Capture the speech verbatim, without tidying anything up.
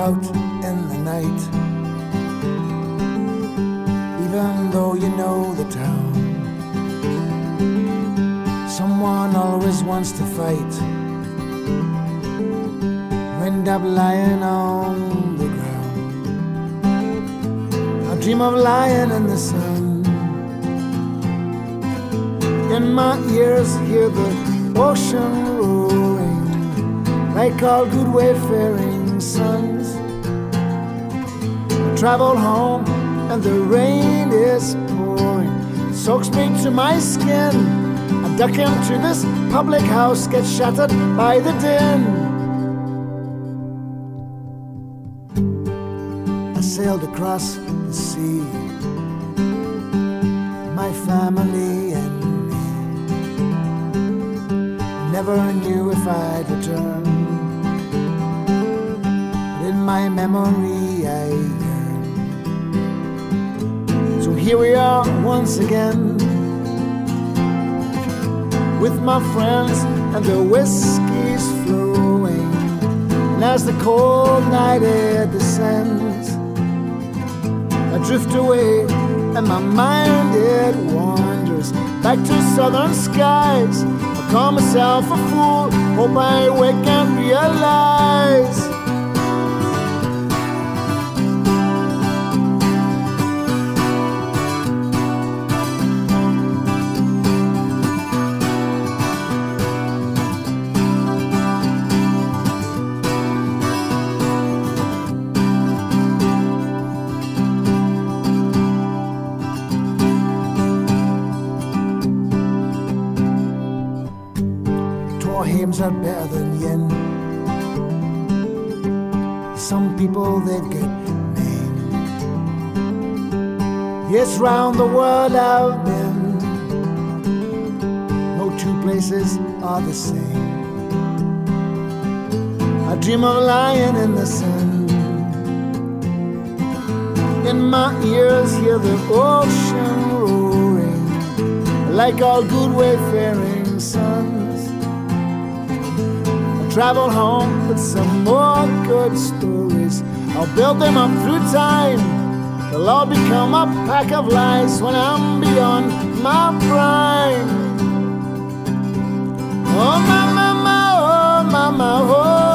out in the night, even though you know the town. Someone always wants to fight. You end up lying on the ground. I dream of lying in the sun. In my ears hear the ocean roaring, like all good wayfaring sons. I travel home and the rain is pouring. It soaks me to my skin. I duck into this public house, get shattered by the din. I sailed across the sea, my family and me. I never knew if I'd return, but in my memory I yearn. So here we are once again, with my friends and the whiskey's flowing. And as the cold night air descends, I drift away and my mind it wanders back to southern skies. I call myself a fool, hope I wake and realize hymns are better than yen. Some people they get named. Yes, round the world I've been. No two places are the same. I dream of lying in the sun. In my ears hear the ocean roaring, like all good wayfaring sons. Travel home with some more good stories. I'll build them up through time. They'll all become a pack of lies when I'm beyond my prime. Oh, my, my, my, oh, my, my, oh.